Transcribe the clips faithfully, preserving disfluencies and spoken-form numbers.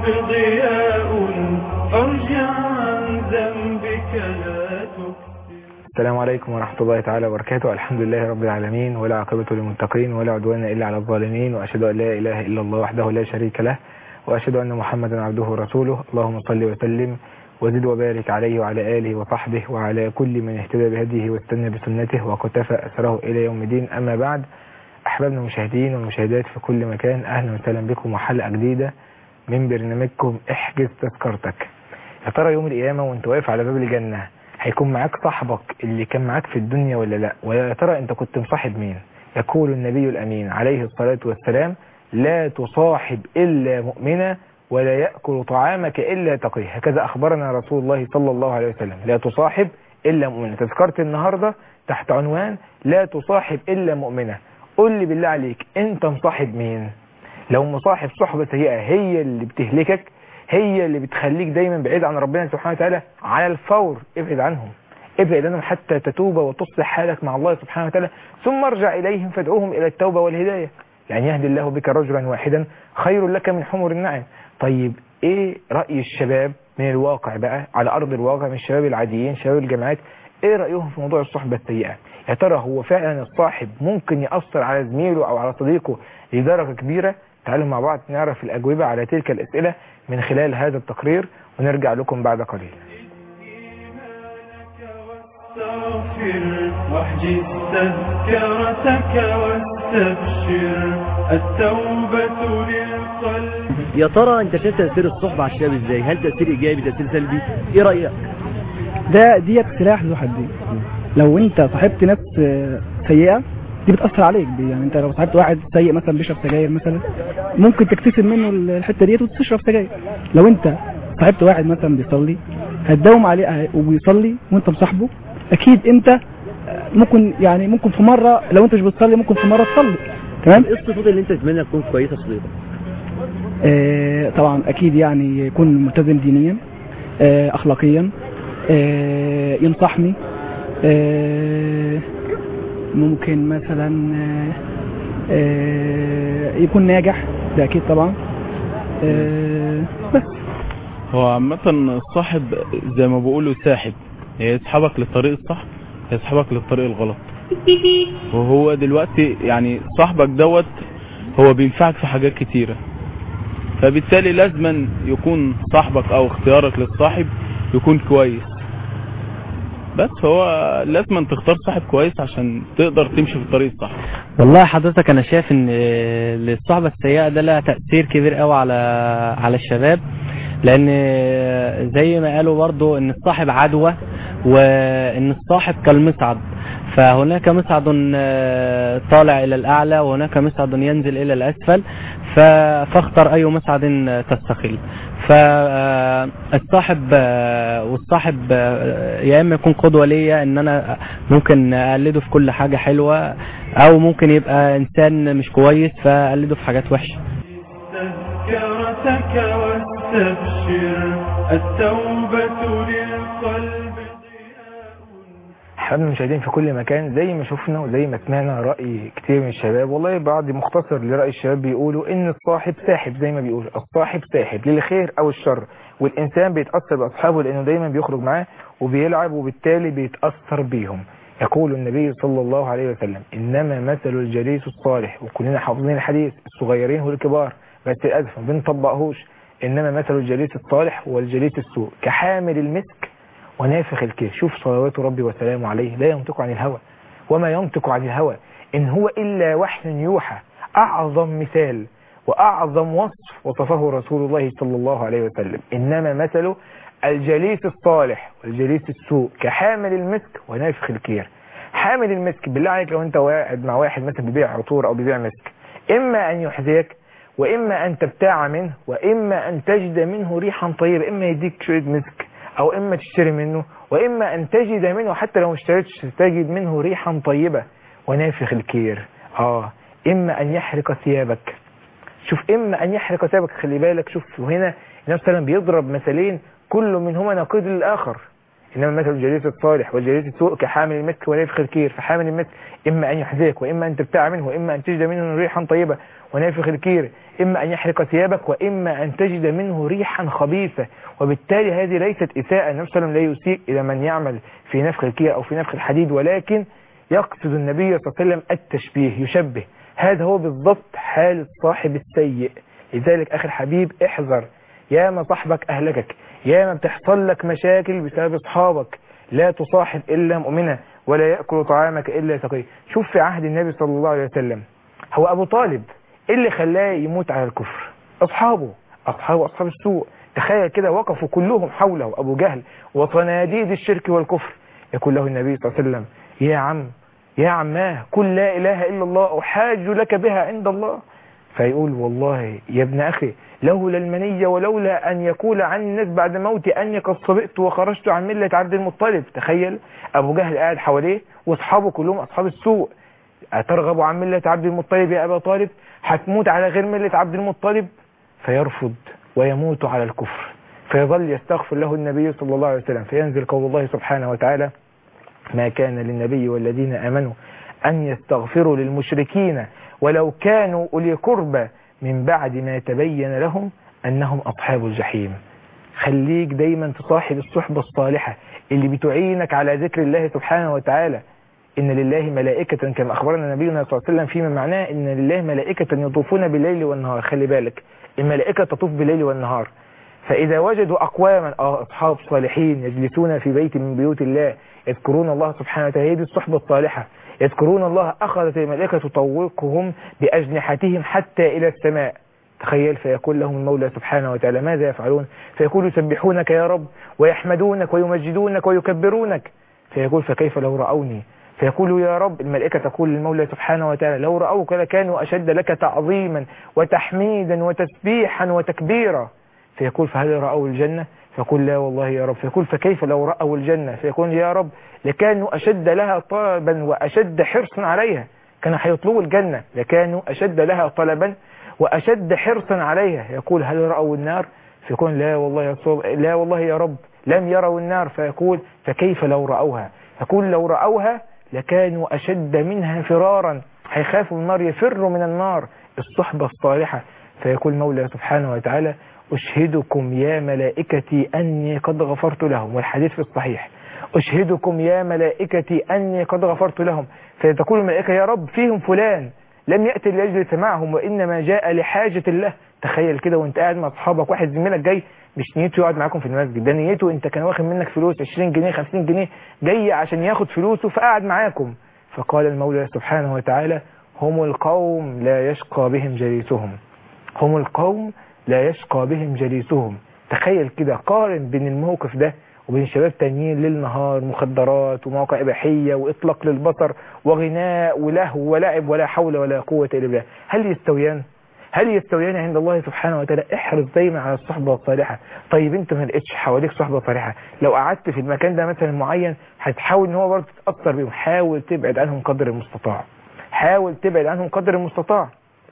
ضياء ارجع عن ذنبك لا تكسر. السلام عليكم ورحمة الله تعالى وبركاته. الحمد لله رب العالمين، ولا عاقبة للمتقين، ولا عدوان إلا على الظالمين، وأشهد أن لا إله إلا الله وحده لا شريك له، وأشهد أن محمدا عبده ورسوله. اللهم صل وسلم وزد وبارك عليه وعلى آله وصحبه وعلى كل من اهتدى بهديه واستنى بسنته وقتفى أثره إلى يوم الدين. أما بعد، أحبابنا المشاهدين والمشاهدات في كل مكان، أهلا وسهلا بكم وحلقة جديدة من برنامجكم احجز تذكرتك. يا ترى يوم القيامة وانت واقف على باب الجنة هيكون معاك صاحبك اللي كان معاك في الدنيا ولا لا؟ ويا ترى انت كنت مصاحب مين؟ يقول النبي الأمين عليه الصلاة والسلام: لا تصاحب إلا مؤمنا ولا يأكل طعامك إلا تقي. هكذا أخبرنا رسول الله صلى الله عليه وسلم: لا تصاحب إلا مؤمنا. تذكرت النهاردة تحت عنوان لا تصاحب إلا مؤمنا. قل لي بالله عليك، انت مصاحب مين؟ لو مصاحب صحبة سيئة هي اللي بتهلكك، هي اللي بتخليك دايما بعيد عن ربنا سبحانه وتعالى، على الفور ابعد عنهم، ابعد عنهم حتى تتوب وتصلح حالك مع الله سبحانه وتعالى، ثم ارجع إليهم فادعوهم إلى التوبة والهداية. لأن يهدي الله بك رجلا واحدا خير لك من حمر النعم. طيب ايه رأي الشباب من الواقع بقى، على أرض الواقع، من الشباب العاديين، شباب الجامعات، ايه رأيهم في موضوع الصحبة السيئة؟ يا ترى هو فعلا الصاحب ممكن يأثر على زميله أو على صديقه لدرجة كبيرة؟ تعالوا مع بعض نعرف الأجوبة على تلك الأسئلة من خلال هذا التقرير، ونرجع لكم بعد قليل. واحجز تذكرتك واستبشر التوبة للقلب. يا ترى انت شايف تأثير الصحبة على الشباب ازاي؟ هل تأثير ايجابي تأثير سلبي؟ ايه رأيك؟ ده ديت سلاح ذو حدين. لو انت صاحبت ناس سيئة دي بتأثر عليك، يعني انت لو صاحبت واحد سيء مثلا بيشرب سجاير مثلا، ممكن تكتسب منه الحتة ديت وتشرب سجاير. لو انت صاحبت واحد مثلا بيصلي هتداوم عليه وبيصلي وانت مصاحبه، اكيد انت ممكن يعني ممكن في مرة لو انت مش بتصلي ممكن في مرة تصلي. تمام؟ ايه الصفات اللي انت تتمنى تكون كويسة في صديقك؟ اه طبعا اكيد يعني يكون ملتزم دينيا، اه اخلاقيا، اه ينصحني، اه ممكن مثلا اه اه يكون ناجح، ده اكيد طبعا. اه بس هو عامة الصاحب زي ما بقولوا ساحب، يسحبك للطريق الصح يسحبك للطريق الغلط. وهو دلوقتي يعني صاحبك دوت هو بينفعك في حاجات كتيرة، فبالتالي لازما يكون صاحبك او اختيارك للصاحب يكون كويس. بس هو لازما تختار صاحب كويس عشان تقدر تمشي في الطريق الصح. والله حضرتك انا شايف ان الصحبة السيئة ده لها تأثير كبير قوي على على الشباب، لان زي ما قالوا برضو ان الصاحب عدوى، وان الصاحب كالمصعد، فهناك مصعد طالع الى الاعلى وهناك مصعد ينزل الى الاسفل، فاختر اي مصعد تستقل. فالصاحب والصاحب يا اما يكون قدوة ليا ان انا ممكن اقلده في كل حاجة حلوة، او ممكن يبقى انسان مش كويس فاقلده في حاجات وحشة. تذكرتك واستبشر التوبة للقلب. حبايبنا المشاهدين في كل مكان، زي ما شفنا وزي ما سمعنا رأي كتير من الشباب، والله بعض مختصر لرأي الشباب بيقولوا ان الصاحب ساحب، زي ما بيقولوا الصاحب ساحب للخير او الشر، والانسان بيتأثر باصحابه لانه دايما بيخرج معاه وبيلعب وبالتالي بيتأثر بيهم. يقول النبي صلى الله عليه وسلم: انما مثل الجليس الصالح، وكلنا حافظين الحديث الصغيرين والكبار، بس للاسف ما بنطبقهوش. انما مثل الجليس الصالح والجليس السوء كحامل المسك ونافخ الكير. شوف صلوات ربي وسلامه عليه، لا ينطق عن الهوى وما ينطق عن الهوى إن هو إلا وحي يوحى. أعظم مثال وأعظم وصف وصفه رسول الله صلى الله عليه وسلم: إنما مثل الجليس الصالح والجليس السوء كحامل المسك ونافخ الكير. حامل المسك، بالله عليك لو أنت قاعد مع واحد مثلا بيبيع عطور أو بيبيع مسك، إما أن يحذيك وإما أن تبتاع منه وإما أن تجد منه ريحا طيبة، إما يديك شوية مسك أو إما تشتري منه، وإما أن تجد منه حتى لو اشتريتش تجد منه ريحا طيبة ونافخ الكير. آه إما أن يحرق ثيابك. شوف، إما أن يحرق ثيابك، خلي بالك. شوف هنا النبي صلى الله عليه وسلم بيضرب مثلين كل منهما نقيض للآخر. إنما مثل الجليس الصالح والجليس السوء كحامل المسك ونافخ الكير. فحامل المسك إما أن يحذيك وإما أن تبتاع منه وإما أن تجد منه ريحا طيبة، ونافخ الكير إما أن يحرق ثيابك وإما أن تجد منه ريحا خبيثة. وبالتالي هذه ليست إساءة، النبي صلى الله عليه وسلم لا يسيء إلى من يعمل في نفخ الكير أو في نفخ الحديد، ولكن يقصد النبي صلى الله عليه وسلم التشبيه، يشبه. هذا هو بالضبط حال الصاحب السيء. لذلك أخي الحبيب احذر، يا ما صاحبك أهلكك، يا ما بتحصل لك مشاكل بسبب أصحابك. لا تصاحب إلا مؤمنا ولا يأكل طعامك إلا تقي. شوف في عهد النبي صلى الله عليه وسلم، هو أبو طالب اللي خلاه يموت على الكفر؟ أصحابه، أصحابه أصحاب السوء. تخيل كده وقفوا كلهم حوله، أبو جهل وصناديد الشرك والكفر. يقول له النبي صلى الله عليه وسلم: يا عم يا عماه قل لا إله إلا الله أحاج لك بها عند الله. فيقول: والله يا ابن أخي لولا المنية ولولا أن يقول عن الناس بعد موتي أني قد صبئت وخرجت عن ملة عبد المطلب. تخيل أبو جهل قاعد حواليه وأصحابه كلهم أصحاب السوء. أترغب عن ملة عبد المطلب يا أبا طالب؟ هتموت على غير ملة عبد المطلب؟ فيرفض ويموت على الكفر، فيظل يستغفر له النبي صلى الله عليه وسلم. فينزل قول الله سبحانه وتعالى: ما كان للنبي والذين آمنوا أن يستغفروا للمشركين ولو كانوا أولي قربى من بعد ما تبين لهم أنهم أصحاب الجحيم. خليك دايما تصاحب الصحبة الصالحة اللي بتعينك على ذكر الله سبحانه وتعالى. إن لله ملائكة كما أخبرنا نبينا صلى الله عليه وسلم فيما معناه إن لله ملائكة يطوفون بالليل والنهار. خلي بالك، الملائكة تطوف بالليل والنهار. فإذا وجدوا أقواما أصحاب صالحين يجلسون في بيت من بيوت الله يذكرون الله سبحانه وتعالى، هذه الصحبة الصالحة، يذكرون الله، أخذت الملائكة تطوقهم بأجنحتهم حتى إلى السماء. تخيل، فيقول لهم المولى سبحانه وتعالى: ماذا يفعلون؟ فيقول: يسبحونك يا رب ويحمدونك ويمجدونك ويكبرونك. فيقول: فكيف لو رأوني؟ فيقول: يا رب، الملائكة تقول للمولى سبحانه وتعالى: لو رأوك لكانوا أشد لك تعظيما وتحميدا وتسبيحا وتكبيرا. فيقول: فهل رأوا الجنة؟ فيقول: لا والله يا رب. فيقول: فكيف لو رأوا الجنة؟ فيقول: يا رب، لكانوا أشد لها طلبا وأشد حرصا عليها. كانوا هيطلبوا الجنة لكانوا أشد لها طلبا وأشد حرصا عليها. يقول: هل رأوا النار؟ فيقول: لا والله يا رب، لا والله يا رب لم يروا النار. فيقول: فكيف لو رأوها؟ يقول: لو رأوها لكانوا أشد منها فرارا، هيخافوا من النار، يفروا من النار. الصحبة الصالحة. فيقول مولى سبحانه وتعالى: أشهدكم يا ملائكتي أني قد غفرت لهم. والحديث في الصحيح: أشهدكم يا ملائكتي أني قد غفرت لهم. فتقول الملائكة: يا رب، فيهم فلان لم يأتي ليجلس معهم وإنما جاء لحاجة الله. تخيل كده وانت قاعد مع أصحابك، واحد زميلك جاي مش نيته يقعد معاكم في المسجد، ده نيته انت كان واخد منك فلوس عشرين جنيه خمسين جنيه، جاي عشان ياخد فلوسه فقعد معاكم. فقال المولى سبحانه وتعالى: هم القوم لا يشقى بهم جليسهم. هم القوم لا يشقى بهم جليسهم. تخيل كده، قارن بين الموقف ده وبين شباب تانيين ليل نهار مخدرات ومواقع إباحية وإطلاق للبصر وغناء ولهو ولعب ولا حول ولا قوة إلا بالله. هل يستويان؟ هل يستويان عند الله سبحانه وتعالى؟ احرص دايما على الصحبة الصالحة. طيب انت ما لقيتش حواليك صحبة صالحة، لو قعدت في المكان ده مثلا معين هتحاول ان هو برضه تتأثر بيهم. حاول تبعد عنهم قدر المستطاع، حاول تبعد عنهم قدر المستطاع.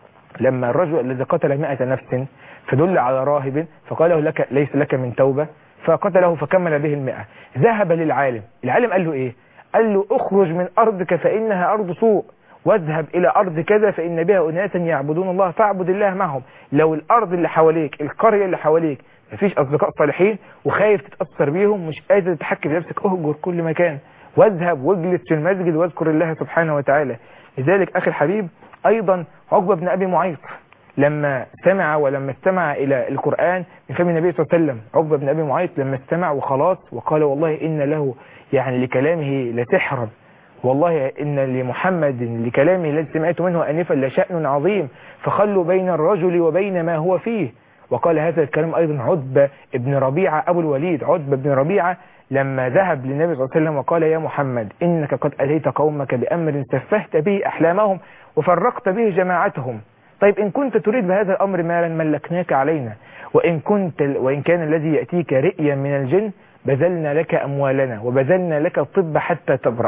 لما الرجل الذي قتل مئة نفس فدل على راهب فقال له: لك ليس لك من توبة، فقتله فكمل به المئة. ذهب للعالم، العالم قال له ايه؟ قال له: اخرج من ارضك فانها ارض سوء، واذهب الى ارض كذا فان بها اناسا يعبدون الله فاعبد الله معهم. لو الارض اللي حواليك، القرية اللي حواليك مفيش اصدقاء صالحين وخايف تتأثر بيهم، مش قادر تتحكم في نفسك، اهجر كل مكان، واذهب واجلس في المسجد واذكر الله سبحانه وتعالى. لذلك اخي الحبيب ايضا عقبة بن ابي معيط لما سمع ولما استمع إلى القرآن من فم النبي صلى الله عليه وسلم، عقبة بن أبي معيط لما استمع وخلاص وقال: والله إن له يعني لكلامه لسحرا، والله إن لمحمد لكلامه الذي سمعت منه آنفا لشأن عظيم، فخلوا بين الرجل وبين ما هو فيه. وقال هذا الكلام أيضا عتبة بن ربيعة أبو الوليد. عتبة بن ربيعة لما ذهب للنبي صلى الله عليه وسلم وقال: يا محمد، إنك قد أتيت قومك بأمر سفهت به أحلامهم وفرقت به جماعتهم. طيب إن كنت تريد بهذا الأمر مالا ملكناك علينا، وإن كنت وإن كان الذي يأتيك رئيا من الجن بذلنا لك أموالنا وبذلنا لك الطب حتى تبرأ.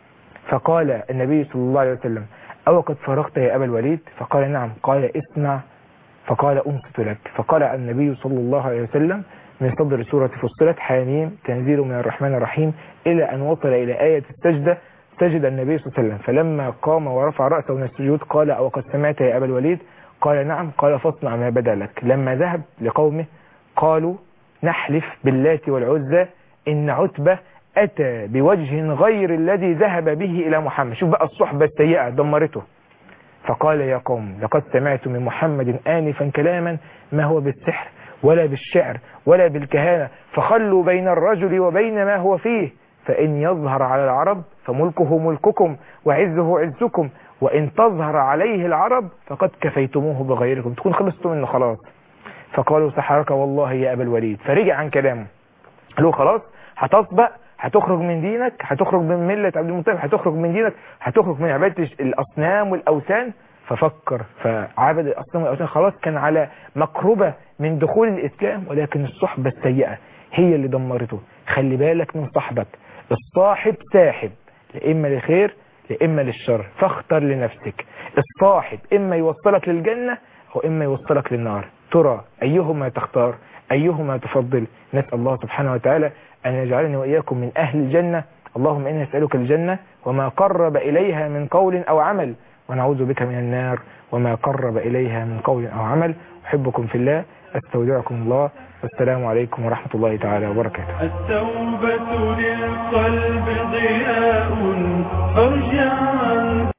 فقال النبي صلى الله عليه وسلم: أو قد فرغت يا أبا الوليد؟ فقال: نعم. قال: اسمع. فقال: أنصت لك. فقال النبي صلى الله عليه وسلم: من صدر سورة فصلت حاميم تنزيل من الرحمن الرحيم إلى أن وصل إلى آية السجدة. سجد النبي صلى الله عليه وسلم، فلما قام ورفع رأسه من السجود قال: أو قد سمعت يا أبا الوليد؟ قال: نعم. قال: فاصنع ما بدا لك. لما ذهب لقومه قالوا: نحلف باللات والعزى إن عتبة أتى بوجه غير الذي ذهب به إلى محمد. شوف بقى الصحبة السيئة دمرته. فقال: يا قوم لقد سمعت من محمد آنفا كلاما ما هو بالسحر ولا بالشعر ولا بالكهانة، فخلوا بين الرجل وبين ما هو فيه، فإن يظهر على العرب فملكه ملككم وعزه عزكم، وإن تظهر عليه العرب فقد كفيتموه بغيركم، تكون خلصتم منه خلاص. فقالوا: سحرك والله يا أبا الوليد. فرجع عن كلامه، قالوا: خلاص هتصبأ، هتخرج من دينك، هتخرج من ملة عبد المطلب، هتخرج من دينك، هتخرج من عبادة الأصنام والأوثان. ففكر فعبد الأصنام والأوثان، خلاص كان على مقربة من دخول الإسلام، ولكن الصحبة السيئة هي اللي دمرته. خلي بالك من صحبك، الصاحب ساحب، لإما لخير لإما للشر، فاختر لنفسك. الصاحب إما يوصلك للجنة أو إما يوصلك للنار، ترى أيهما تختار، أيهما تفضل؟ نسأل الله سبحانه وتعالى أن يجعلني وإياكم من أهل الجنة. اللهم إنا نسألك الجنة وما قرب إليها من قول أو عمل، ونعوذ بك من النار وما قرب إليها من قول أو عمل. أحبكم في الله، أستودعكم الله، والسلام عليكم ورحمة الله تعالى وبركاته. التوبة للقلب ضياء، ارجع